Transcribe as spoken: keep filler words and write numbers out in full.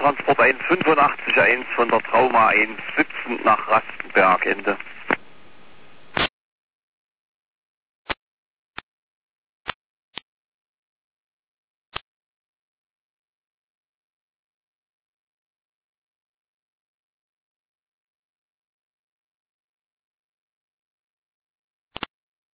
Transport eins fünfundachtzig eins von der Trauma eins siebzehn nach Rastenberg, Ende.